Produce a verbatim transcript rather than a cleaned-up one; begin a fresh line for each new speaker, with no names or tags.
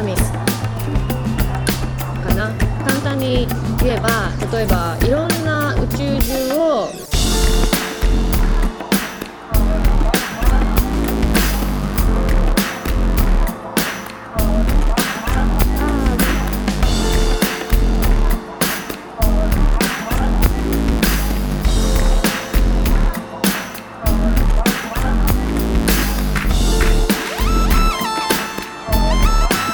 スミスかな。簡単に言えば、例えばいろんな宇宙中を